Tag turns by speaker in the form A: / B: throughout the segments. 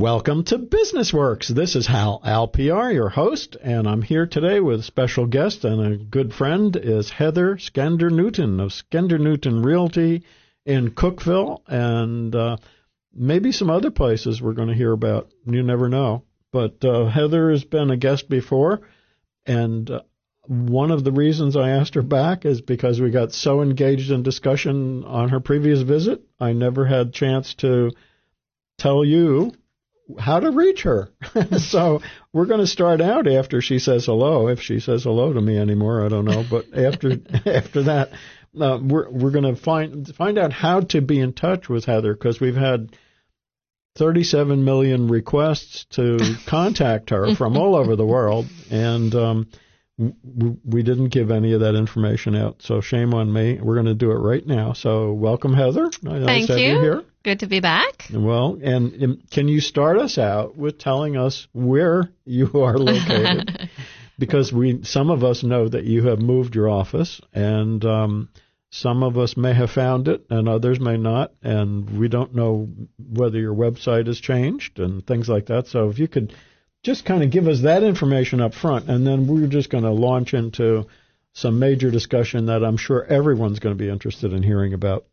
A: Welcome to Business Works. This is Hal PR, your host, and I'm here today with a special guest and a good friend is Heather Skender-Newton of Skender-Newton Realty in Cookeville, and maybe some other places we're going to hear about. You never know. But Heather has been a guest before, and one of the reasons I asked her back is because we got so engaged in discussion on her previous visit, I never had a chance to tell you how to reach her. So we're going to start out after she says hello. If she says hello to me anymore, I don't know. But after that, we're going to find out how to be in touch with Heather, because we've had 37 million requests to contact her from all over the world, and we didn't give any of that information out. So shame on me. We're going to do it right now. So welcome, Heather.
B: Thank you.
A: Here.
B: Good to be back.
A: Well, and can you start us out with telling us where you are located? Because some of us know that you have moved your office, and some of us may have found it, and others may not, and we don't know whether your website has changed and things like that. So if you could just kind of give us that information up front, and then we're just going to launch into some major discussion that I'm sure everyone's going to be interested in hearing about.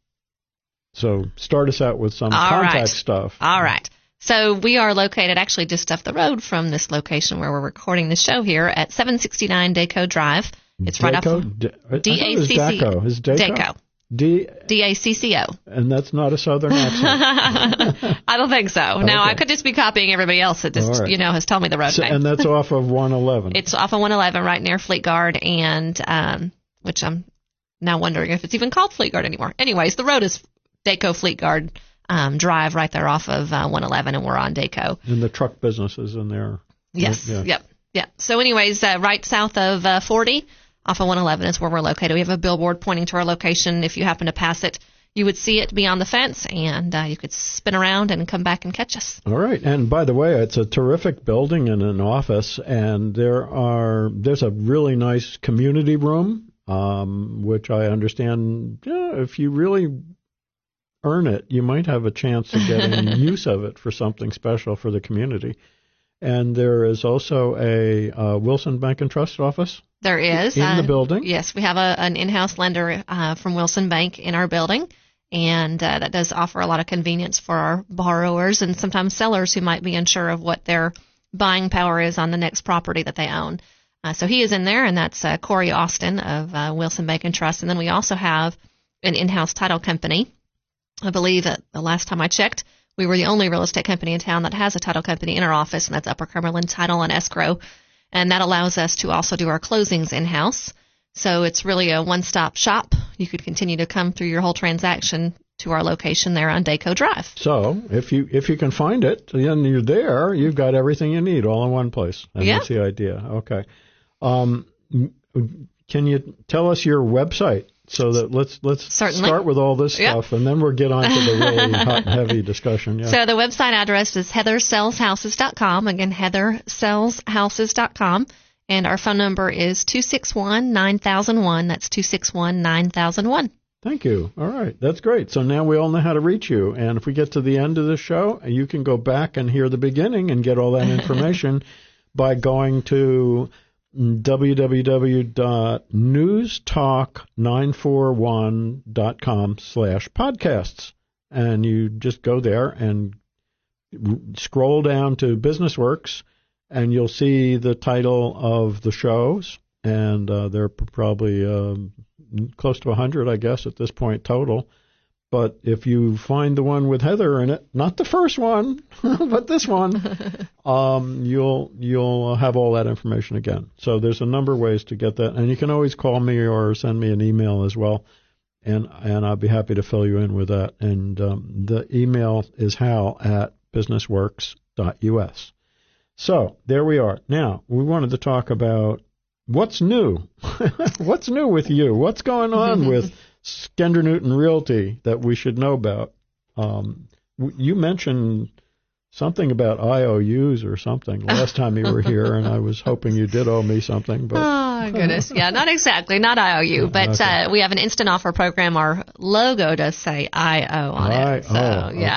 A: So start us out with some contact stuff.
B: All right. So we are located actually just up the road from this location where we're recording the show here at 769 Daco Drive. It's right off of
A: D-A-C-C-O. Is Daco?
B: D-A-C-C-O.
A: And that's not a southern accent.
B: I don't think so. Okay. Now, I could just be copying everybody else that just, has told me the road name.
A: And that's off of 111.
B: It's off of 111 right near Fleet Guard, and which I'm now wondering if it's even called Fleet Guard anymore. Anyways, the road is Daco Fleet Guard Drive right there off of 111, and we're on Daco.
A: And the truck business is in there.
B: Yes. Yeah. Yep. So anyways, right south of 40 off of 111 is where we're located. We have a billboard pointing to our location. If you happen to pass it, you would see it beyond the fence, and you could spin around and come back and catch us.
A: All right. And by the way, it's a terrific building and an office, and there's a really nice community room, which I understand if you really earn it, you might have a chance of getting use of it for something special for the community. And there is also a Wilson Bank and Trust office.
B: There is.
A: In the building?
B: Yes, we have an in-house lender from Wilson Bank in our building, and that does offer a lot of convenience for our borrowers and sometimes sellers who might be unsure of what their buying power is on the next property that they own. So he is in there, and that's Corey Austin of Wilson Bank and Trust. And then we also have an in-house title company. I believe that the last time I checked, we were the only real estate company in town that has a title company in our office, and that's Upper Cumberland Title and Escrow. And that allows us to also do our closings in-house. So it's really a one-stop shop. You could continue to come through your whole transaction to our location there on Daco Drive.
A: So if you can find it, then you're there. You've got everything you need all in one place. And that's the idea. Okay. Can you tell us your website? So that let's start with all this stuff, and then we'll get on to the really hot and heavy discussion. Yeah.
B: So the website address is heathersellshouses.com. Again, heathersellshouses.com. And our phone number is 261-9001. That's 261-9001.
A: Thank you. All right. That's great. So now we all know how to reach you. And if we get to the end of the show, you can go back and hear the beginning and get all that information by going to www.newstalk941.com/podcasts, and you just go there and scroll down to Business Works, and you'll see the title of the shows, and there are probably close to 100, I guess, at this point total. But if you find the one with Heather in it, not the first one, but this one, you'll have all that information again. So there's a number of ways to get that, and you can always call me or send me an email as well, and I'll be happy to fill you in with that. And the email is hal@businessworks.us. So there we are. Now we wanted to talk about what's new. What's new with you? What's going on with Skender-Newton Realty that we should know about? You mentioned something about IOUs or something last time you were here, and I was hoping you did owe me something. But
B: oh, goodness. Yeah, not exactly. Not IOU, but okay. We have an instant offer program. Our logo does say IO on it. So, yeah. Okay.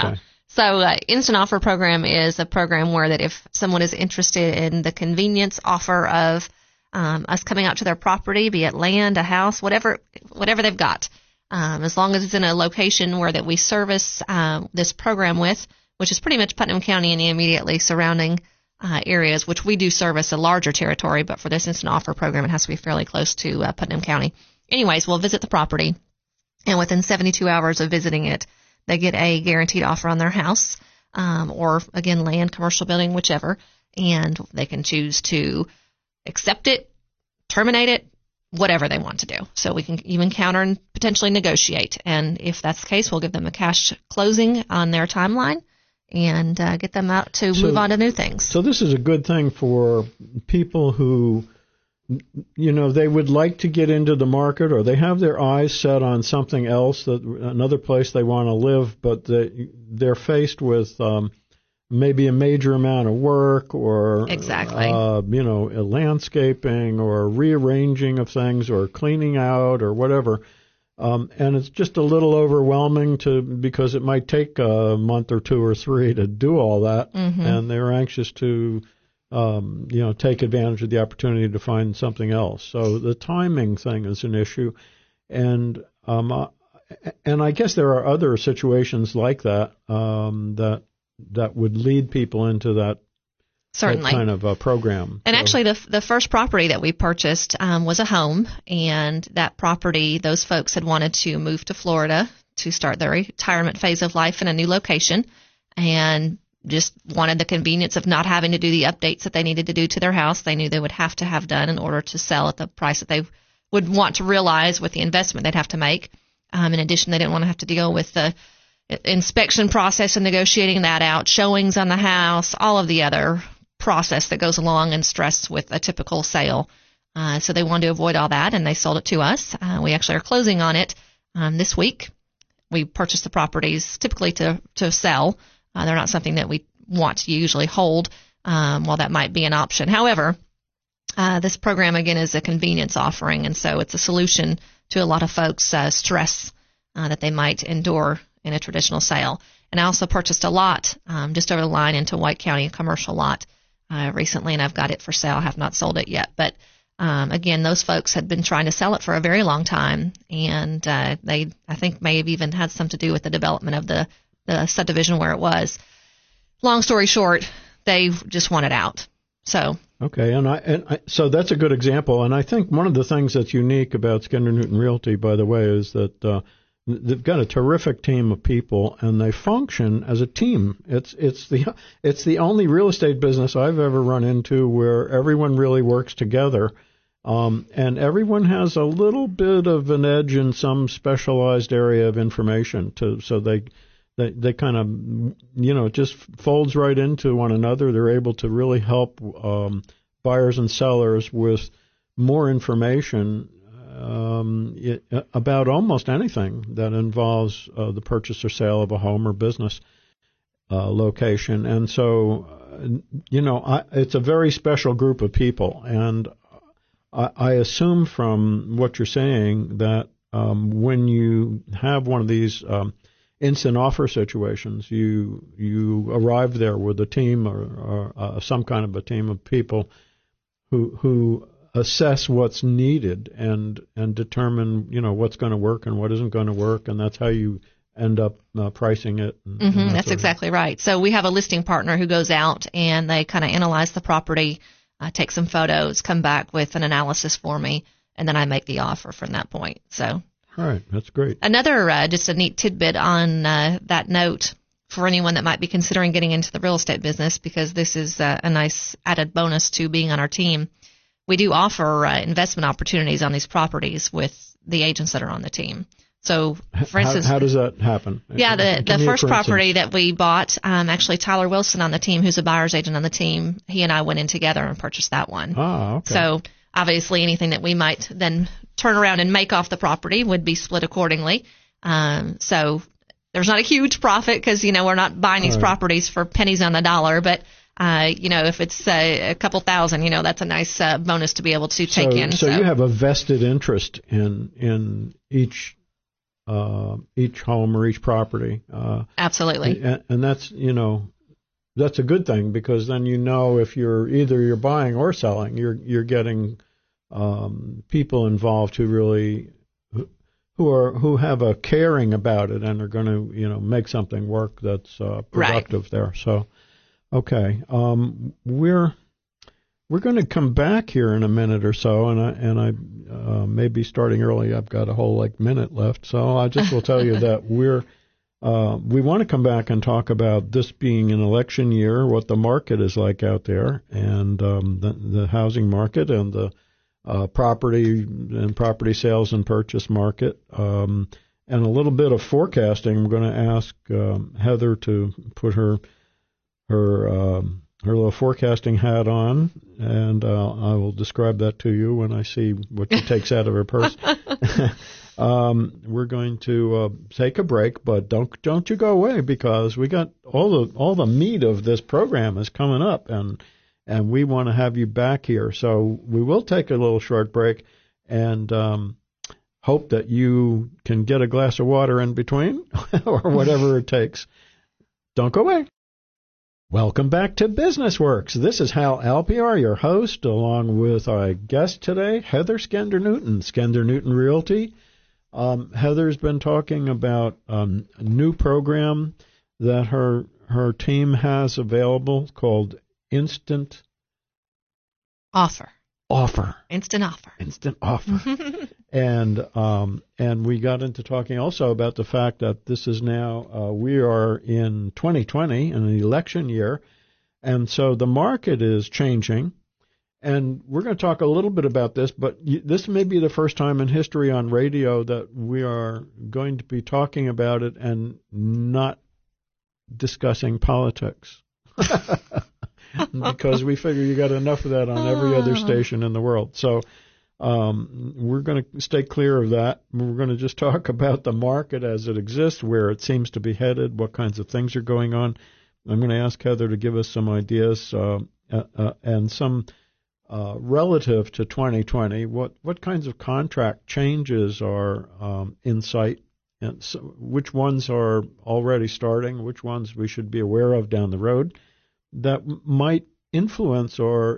B: So Instant Offer Program is a program where that if someone is interested in the convenience offer of us coming out to their property, be it land, a house, whatever they've got, as long as it's in a location where that we service this program with, which is pretty much Putnam County and the immediately surrounding areas, which we do service a larger territory, but for this Instant Offer Program, it has to be fairly close to Putnam County. Anyways, we'll visit the property, and within 72 hours of visiting it, they get a guaranteed offer on their house, or again, land, commercial building, whichever, and they can choose to accept it, terminate it, whatever they want to do. So we can even counter and potentially negotiate. And if that's the case, we'll give them a cash closing on their timeline and get them out to move on to new things.
A: So this is a good thing for people who, they would like to get into the market, or they have their eyes set on something else, another place they want to live, but they're faced with maybe a major amount of work, or
B: exactly,
A: landscaping or rearranging of things or cleaning out or whatever. And it's just a little overwhelming because it might take a month or 2 or 3 to do all that, and they're anxious to take advantage of the opportunity to find something else. So the timing thing is an issue, and I guess there are other situations like that that would lead people into that.
B: Certainly.
A: That kind of a program.
B: And actually, the first property that we purchased was a home, and that property, those folks had wanted to move to Florida to start their retirement phase of life in a new location, and just wanted the convenience of not having to do the updates that they needed to do to their house. They knew they would have to have done in order to sell at the price that they would want to realize with the investment they'd have to make. In addition, they didn't want to have to deal with the inspection process and negotiating that out, showings on the house, all of the other process that goes along and stress with a typical sale. So they wanted to avoid all that, and they sold it to us. We actually are closing on it this week. We purchase the properties typically to sell. They're not something that we want to usually hold, while that might be an option. However, this program, again, is a convenience offering, and so it's a solution to a lot of folks' stress that they might endure in a traditional sale. And I also purchased a lot just over the line into White County, a commercial lot, recently, and I've got it for sale. I have not sold it yet. But again, those folks had been trying to sell it for a very long time, and they, I think, may have even had some to do with the development of the subdivision where it was. Long story short, they just want it out. So
A: okay, so that's a good example. And I think one of the things that's unique about Skender Newton Realty, by the way, is that they've got a terrific team of people, and they function as a team. It's the only real estate business I've ever run into where everyone really works together, and everyone has a little bit of an edge in some specialized area of information. So they kind of, it just folds right into one another. They're able to really help buyers and sellers with more information about almost anything that involves the purchase or sale of a home or business location. And so, it's a very special group of people. And I assume from what you're saying that when you have one of these instant offer situations, you arrive there with a team or some kind of a team of people who assess what's needed and determine what's going to work and what isn't going to work, and that's how you end up pricing it.
B: That's exactly right. So we have a listing partner who goes out and they kind of analyze the property, take some photos, come back with an analysis for me, and then I make the offer from that point. So.
A: All right, that's great.
B: Another, just a neat tidbit on that note for anyone that might be considering getting into the real estate business, because this is a nice added bonus to being on our team. We do offer investment opportunities on these properties with the agents that are on the team. So, for instance,
A: how does that happen?
B: Yeah, the first property that we bought, actually Tyler Wilson on the team, who's a buyer's agent on the team, he and I went in together and purchased that one.
A: Ah, okay.
B: So obviously anything that we might then turn around and make off the property would be split accordingly. So there's not a huge profit because, we're not buying these properties for pennies on the dollar, but if it's a couple thousand, that's a nice bonus to be able to take in.
A: So you have a vested interest in each each home or each property.
B: Absolutely.
A: And that's, that's a good thing, because then if you're buying or selling, you're getting people involved who have a caring about it and are going to make something work that's productive there. So, okay, we're going to come back here in a minute or so, and I may be starting early. I've got a whole minute left, so I just will tell you that we want to come back and talk about this being an election year, what the market is like out there, and the housing market and the property sales and purchase market, and a little bit of forecasting. We're going to ask Heather to put her little forecasting hat on, and I will describe that to you when I see what she takes out of her purse. We're going to take a break, but don't you go away, because we got all the meat of this program is coming up, and we want to have you back here. So we will take a little short break, and hope that you can get a glass of water in between or whatever it takes. Don't go away. Welcome back to Business Works. This is Hal Alpiar, your host, along with our guest today, Heather Skender Newton, Skender Newton Realty. Heather's been talking about a new program that her team has available called Instant
B: Offer.
A: Instant Offer. And we got into talking also about the fact that this is now, we are in 2020, an election year, and so the market is changing. And we're going to talk a little bit about this, but this may be the first time in history on radio that we are going to be talking about it and not discussing politics. Because we figure you got enough of that on every other station in the world. So we're going to stay clear of that. We're going to just talk about the market as it exists, where it seems to be headed, what kinds of things are going on. I'm going to ask Heather to give us some ideas and some relative to 2020. What kinds of contract changes are in sight, and so which ones are already starting, which ones we should be aware of down the road that might influence or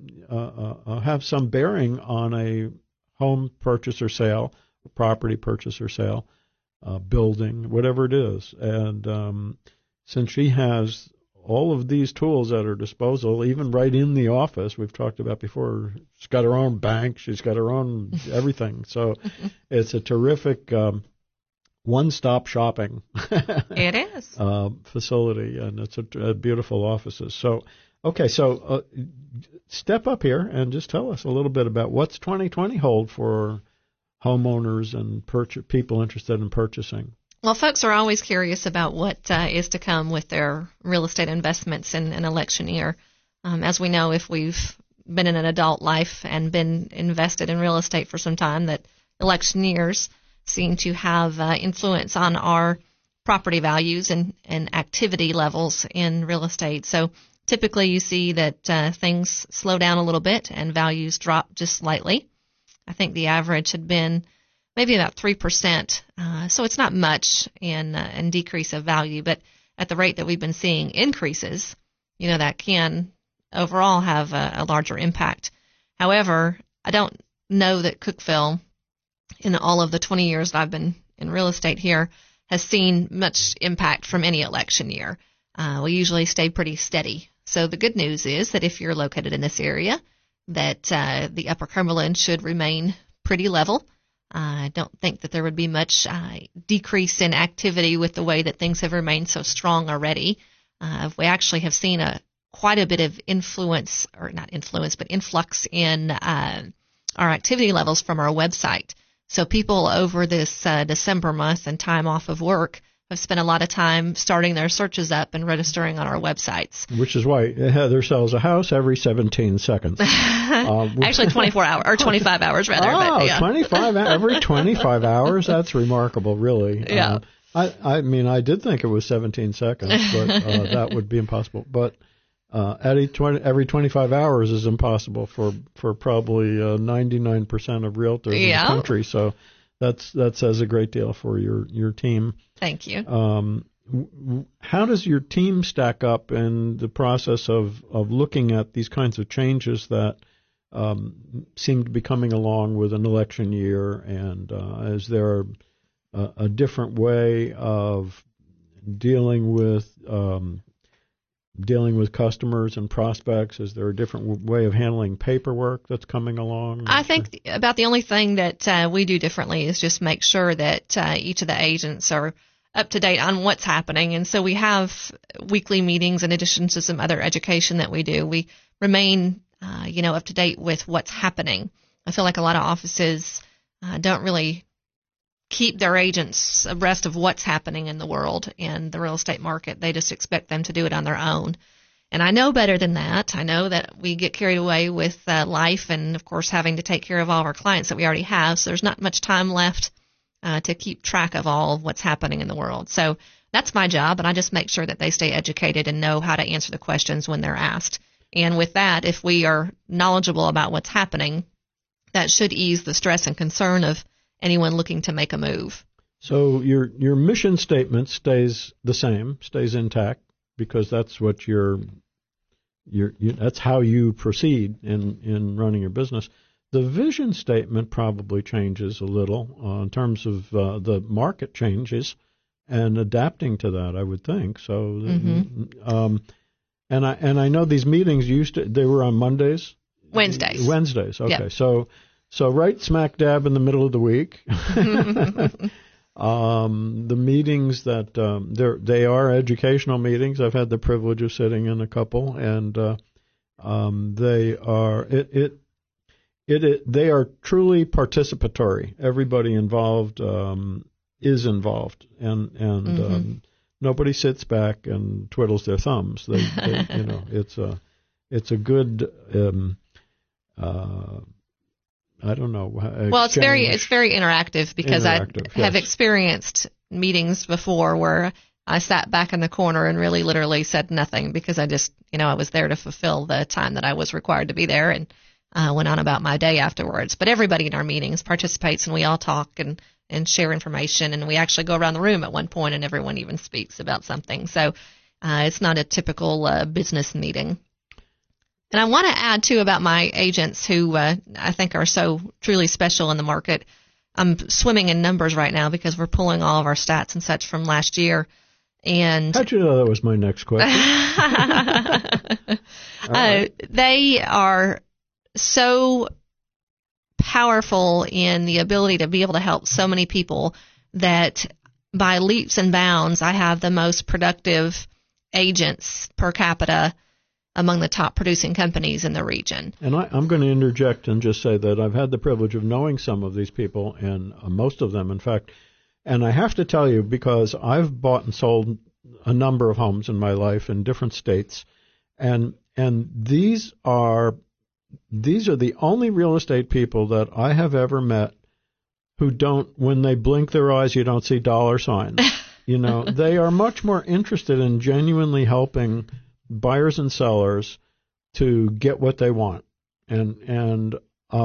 A: have some bearing on a home purchase or sale, property purchase or sale, building, whatever it is. And since she has all of these tools at her disposal, even right in the office, we've talked about before, she's got her own bank, she's got her own everything. So it's a terrific one-stop shopping
B: It is.
A: facility, and it's a beautiful offices. So, okay, so step up here and just tell us a little bit about what's 2020 hold for homeowners and people interested in purchasing.
B: Well, folks are always curious about what is to come with their real estate investments in an election year. As we know, if we've been in an adult life and been invested in real estate for some time, that election years seem to have influence on our property values and activity levels in real estate. So typically you see that things slow down a little bit and values drop just slightly. I think the average had been maybe about 3%, so it's not much in decrease of value, but at the rate that we've been seeing increases, that can overall have a larger impact. However, I don't know that Cookeville, in all of the 20 years that I've been in real estate here, has seen much impact from any election year. We usually stay pretty steady. So the good news is that if you're located in this area, that the Upper Cumberland should remain pretty level. I don't think that there would be much decrease in activity with the way that things have remained so strong already. We actually have seen quite a bit of influx in our activity levels from our website. So people over this December month and time off of work have spent a lot of time starting their searches up and registering on our websites.
A: Which is why Heather sells a house every 17 seconds.
B: Actually 24 hours, or 25 hours rather.
A: Oh,
B: but, yeah.
A: 25 every 25 hours? That's remarkable, really.
B: Yeah.
A: I mean, I did think it was 17 seconds, but that would be impossible. But every 25 hours is impossible for probably 99% of realtors in the country. So That says a great deal for your team.
B: Thank you.
A: How does your team stack up in the process of looking at these kinds of changes that seem to be coming along with an election year? And is there a different way of dealing with customers and prospects? Is there a different way of handling paperwork that's coming along?
B: I think about the only thing that we do differently is just make sure that each of the agents are up to date on what's happening. And so we have weekly meetings in addition to some other education that we do. We remain, up to date with what's happening. I feel like a lot of offices don't really keep their agents abreast of what's happening in the world and the real estate market. They just expect them to do it on their own. And I know better than that. I know that we get carried away with life and, of course, having to take care of all of our clients that we already have. So there's not much time left to keep track of all of what's happening in the world. So that's my job, and I just make sure that they stay educated and know how to answer the questions when they're asked. And with that, if we are knowledgeable about what's happening, that should ease the stress and concern of anyone looking to make a move.
A: So your mission statement stays the same, stays intact, because that's what that's how you proceed in running your business. The vision statement probably changes a little in terms of the market changes and adapting to that, I would think. So, and I know these meetings they were on Mondays.
B: Wednesdays.
A: Okay.
B: Yep.
A: So right smack dab in the middle of the week. The meetings that they are educational meetings. I've had the privilege of sitting in a couple, and they are they are truly participatory. Everybody involved is involved, and nobody sits back and twiddles their thumbs. They it's a good I don't know.
B: Well, it's very interactive because I have experienced meetings before where I sat back in the corner and really literally said nothing because I just, I was there to fulfill the time that I was required to be there and went on about my day afterwards. But everybody in our meetings participates and we all talk and share information, and we actually go around the room at one point and everyone even speaks about something. So it's not a typical business meeting. And I want to add, too, about my agents who I think are so truly special in the market. I'm swimming in numbers right now because we're pulling all of our stats and such from last year. And
A: how'd you know that was my next question?
B: They are so powerful in the ability to be able to help so many people that by leaps and bounds, I have the most productive agents per capita among the top producing companies in the region.
A: And I'm going to interject and just say that I've had the privilege of knowing some of these people, and most of them, in fact. And I have to tell you, because I've bought and sold a number of homes in my life in different states, and these are the only real estate people that I have ever met who don't, when they blink their eyes, you don't see dollar signs. They are much more interested in genuinely helping buyers and sellers to get what they want, and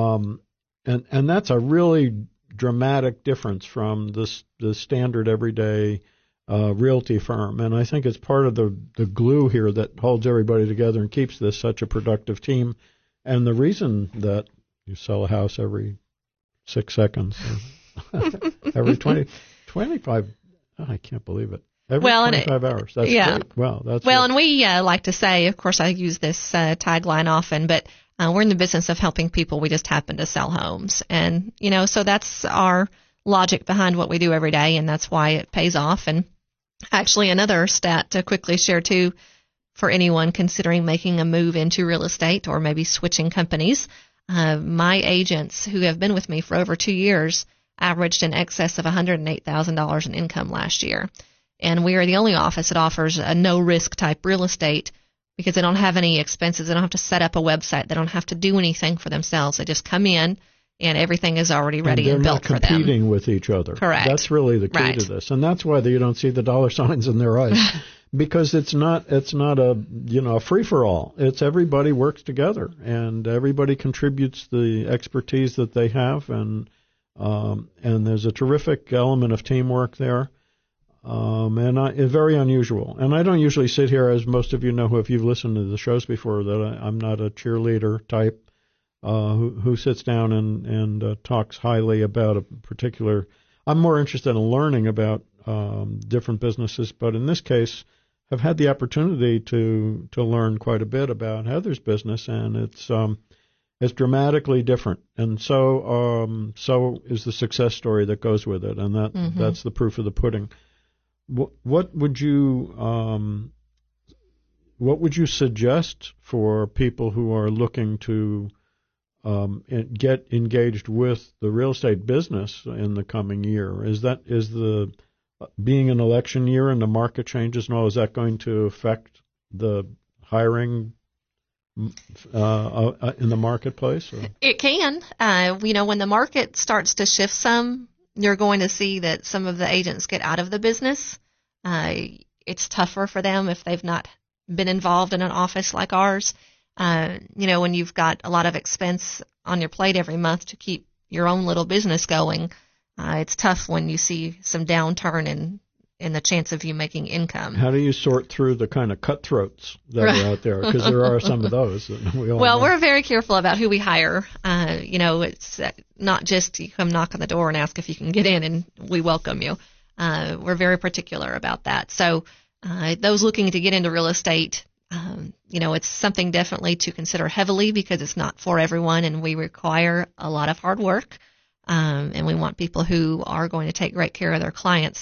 A: that's a really dramatic difference from the standard everyday realty firm. And I think it's part of the glue here that holds everybody together and keeps this such a productive team. And the reason that you sell a house every 6 seconds, every 25, I can't believe it. Every 25 hours. That's great. Well,
B: and we like to say, of course, I use this tagline often, but we're in the business of helping people. We just happen to sell homes. And, so that's our logic behind what we do every day, and that's why it pays off. And actually, another stat to quickly share, too, for anyone considering making a move into real estate or maybe switching companies, my agents who have been with me for over 2 years averaged in excess of $108,000 in income last year. And we are the only office that offers a no-risk type real estate because they don't have any expenses. They don't have to set up a website. They don't have to do anything for themselves. They just come in, and everything is already ready and built for them.
A: They're not competing with each other.
B: Correct.
A: That's really the key to this. And that's why you don't see the dollar signs in their eyes. Because it's not a free-for-all. It's everybody works together, and everybody contributes the expertise that they have, and And there's a terrific element of teamwork there. It's very unusual. And I don't usually sit here, as most of you know, if you've listened to the shows before, that I'm not a cheerleader type who sits down and talks highly about a particular. I'm more interested in learning about different businesses, but in this case, I've had the opportunity to learn quite a bit about Heather's business, and it's dramatically different, and so is the success story that goes with it, and that's the proof of the pudding. What would you suggest for people who are looking to get engaged with the real estate business in the coming year? Is the being an election year and the market changes and all, is that going to affect the hiring in the marketplace? Or?
B: It can. When the market starts to shift some, you're going to see that some of the agents get out of the business. It's tougher for them if they've not been involved in an office like ours. When you've got a lot of expense on your plate every month to keep your own little business going, it's tough when you see some downturn in the chance of you making income. How
A: do you sort through the kind of cutthroats that are out there? Because there are some of those that we all know.
B: We're very careful about who we hire. It's not just you come knock on the door and ask if you can get in and we welcome you. We're very particular about that. So those looking to get into real estate, it's something definitely to consider heavily because it's not for everyone and we require a lot of hard work. And we want people who are going to take great care of their clients.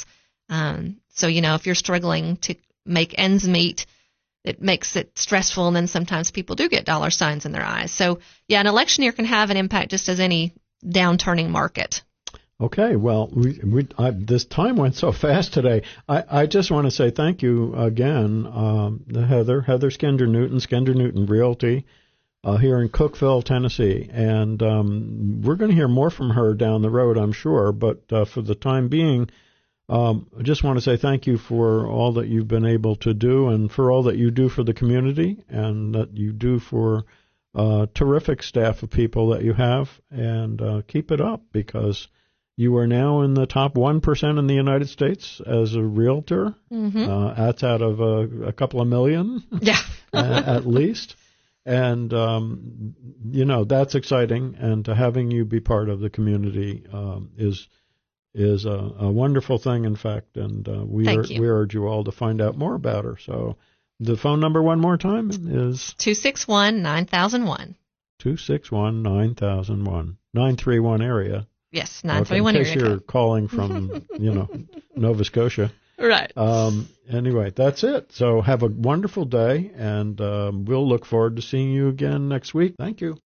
B: If you're struggling to make ends meet, it makes it stressful, and then sometimes people do get dollar signs in their eyes. So, an election year can have an impact just as any downturning market.
A: Okay, well, this time went so fast today. I just want to say thank you again, Heather Skender Newton Realty, here in Cookeville, Tennessee. And we're going to hear more from her down the road, I'm sure. But for the time being, I just want to say thank you for all that you've been able to do and for all that you do for the community and that you do for terrific staff of people that you have. And keep it up, because you are now in the top 1% in the United States as a realtor. That's out of a couple of million, at least. And, that's exciting. And having you be part of the community is a wonderful thing, in fact. And we urge you all to find out more about her. So the phone number one more time is
B: 261-9001.
A: 261-9001. 931 area.
B: Yes, 931
A: area. In case you're calling from, Nova Scotia.
B: Right.
A: Anyway, that's it. So have a wonderful day, and we'll look forward to seeing you again next week. Thank you.